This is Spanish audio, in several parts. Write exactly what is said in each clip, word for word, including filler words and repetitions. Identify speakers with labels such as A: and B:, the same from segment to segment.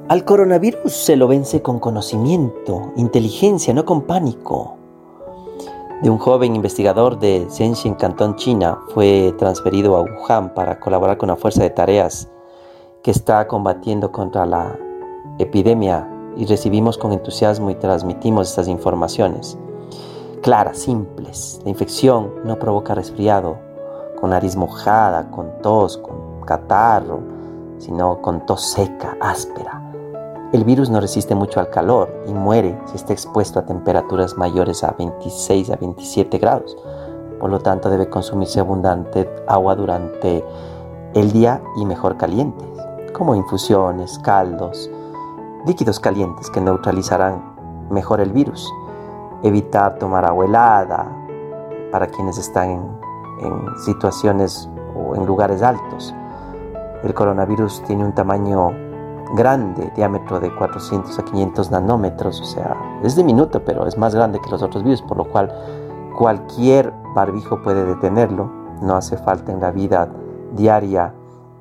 A: Al coronavirus se lo vence con conocimiento, inteligencia, no con pánico. De un joven investigador de Shenzhen, Cantón, China, fue transferido a Wuhan para colaborar con una fuerza de tareas que está combatiendo contra la epidemia, y recibimos con entusiasmo y transmitimos estas informaciones claras, simples. La infección no provoca resfriado, con nariz mojada, con tos, con catarro, sino con tos seca, áspera. El virus no resiste mucho al calor y muere si está expuesto a temperaturas mayores a veintiséis a veintisiete grados. Por lo tanto, debe consumirse abundante agua durante el día y mejor caliente, como infusiones, caldos, líquidos calientes que neutralizarán mejor el virus. Evitar tomar agua helada para quienes están en, en situaciones o en lugares altos. El coronavirus tiene un tamaño grande, diámetro de cuatrocientos a quinientos nanómetros, o sea, es diminuto, pero es más grande que los otros virus, por lo cual cualquier barbijo puede detenerlo. No hace falta en la vida diaria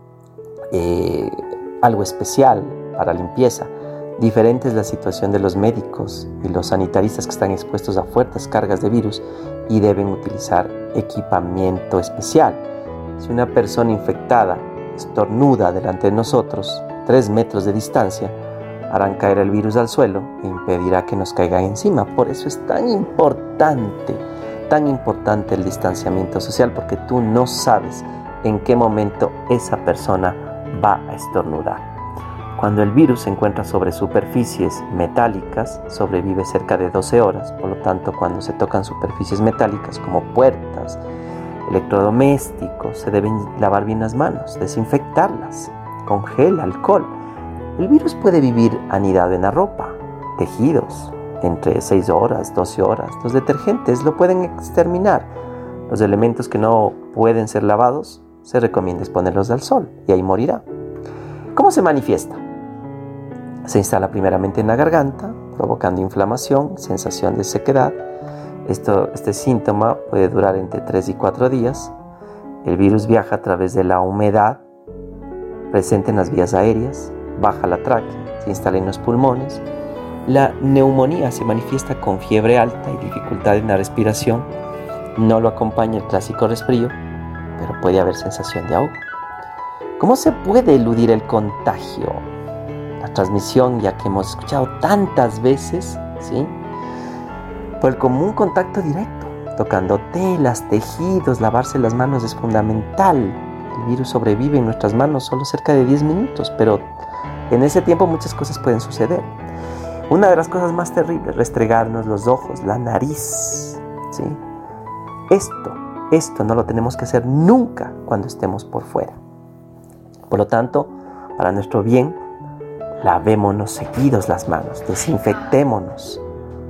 A: eh, algo especial para limpieza. Diferente es la situación de los médicos y los sanitaristas, que están expuestos a fuertes cargas de virus y deben utilizar equipamiento especial. Si una persona infectada estornuda delante de nosotros, tres metros de distancia, harán caer el virus al suelo e impedirá que nos caiga encima. Por eso es tan importante, tan importante el distanciamiento social, porque tú no sabes en qué momento esa persona va a estornudar. Cuando el virus se encuentra sobre superficies metálicas, sobrevive cerca de doce horas. Por lo tanto, cuando se tocan superficies metálicas como puertas, electrodomésticos, se deben lavar bien las manos, desinfectarlas con gel, alcohol. El virus puede vivir anidado en la ropa, tejidos, entre seis horas, doce horas. Los detergentes lo pueden exterminar. Los elementos que no pueden ser lavados, se recomienda exponerlos al sol y ahí morirá. ¿Cómo se manifiesta? Se instala primeramente en la garganta, provocando inflamación, sensación de sequedad. Esto, este síntoma puede durar entre tres y cuatro días. El virus viaja a través de la humedad presente en las vías aéreas, baja la tráquea, se instala en los pulmones. La neumonía se manifiesta con fiebre alta y dificultad en la respiración. No lo acompaña el clásico resfrío, pero puede haber sensación de ahogo. ¿Cómo se puede eludir el contagio? La transmisión, ya que hemos escuchado tantas veces, ¿sí? Por el común contacto directo, tocando telas, tejidos, lavarse las manos es fundamental. El virus sobrevive en nuestras manos solo cerca de diez minutos, pero en ese tiempo muchas cosas pueden suceder. Una de las cosas más terribles, restregarnos los ojos, la nariz, ¿sí? Esto, esto no lo tenemos que hacer nunca cuando estemos por fuera. Por lo tanto, para nuestro bien, lavémonos seguidos las manos, desinfectémonos.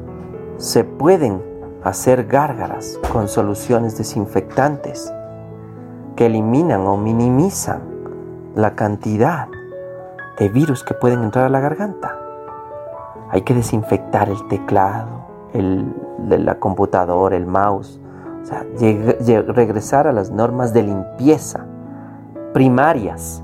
A: Se pueden hacer gárgaras con soluciones desinfectantes que eliminan o minimizan la cantidad de virus que pueden entrar a la garganta. Hay que desinfectar el teclado, el, de la computadora, el mouse. O sea, lleg- lleg- regresar a las normas de limpieza primarias.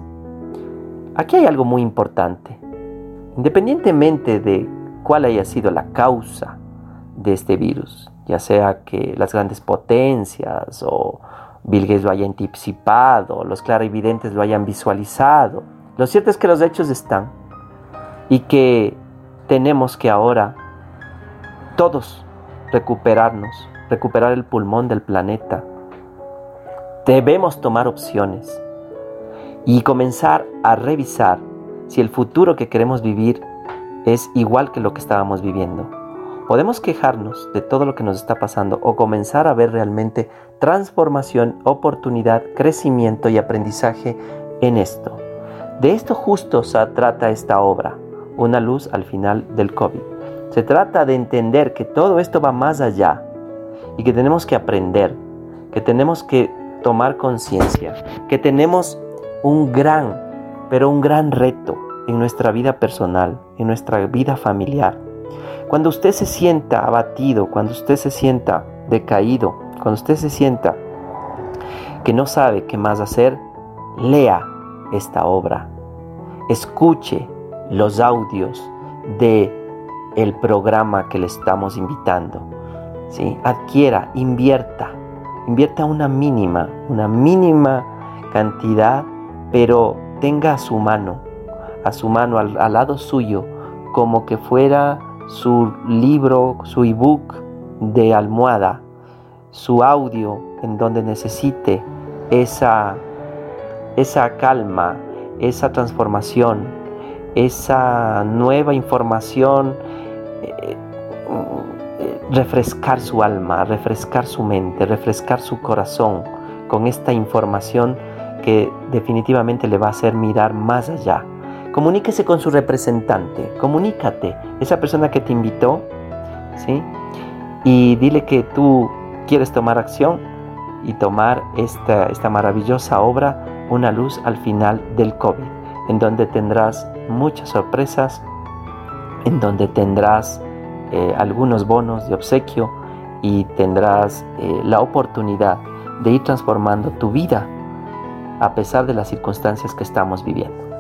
A: Aquí hay algo muy importante. Independientemente de cuál haya sido la causa de este virus, ya sea que las grandes potencias o Bill Gates lo haya anticipado, los clarividentes lo hayan visualizado, lo cierto es que los hechos están y que tenemos que ahora todos recuperarnos, recuperar el pulmón del planeta. Debemos tomar opciones y comenzar a revisar si el futuro que queremos vivir es igual que lo que estábamos viviendo. Podemos quejarnos de todo lo que nos está pasando o comenzar a ver realmente transformación, oportunidad, crecimiento y aprendizaje en esto. De esto justo se trata esta obra, Una luz al final del COVID. Se trata de entender que todo esto va más allá y que tenemos que aprender, que tenemos que tomar conciencia, que tenemos un gran, pero un gran reto en nuestra vida personal, en nuestra vida familiar. Cuando usted se sienta abatido, cuando usted se sienta decaído, cuando usted se sienta que no sabe qué más hacer, lea esta obra, escuche los audios de el programa que le estamos invitando, ¿sí? Adquiera, invierta, invierta una mínima, una mínima cantidad, pero tenga a su mano, a su mano, al, al lado suyo, como que fuera su libro, su ebook de almohada, su audio en donde necesite esa, esa calma, esa transformación, esa nueva información, eh, refrescar su alma, refrescar su mente, refrescar su corazón con esta información que definitivamente le va a hacer mirar más allá. Comuníquese con su representante, comunícate, esa persona que te invitó, ¿sí? Y dile que tú quieres tomar acción y tomar esta, esta maravillosa obra, Una luz al final del COVID, en donde tendrás muchas sorpresas, en donde tendrás eh, algunos bonos de obsequio y tendrás eh, la oportunidad de ir transformando tu vida a pesar de las circunstancias que estamos viviendo.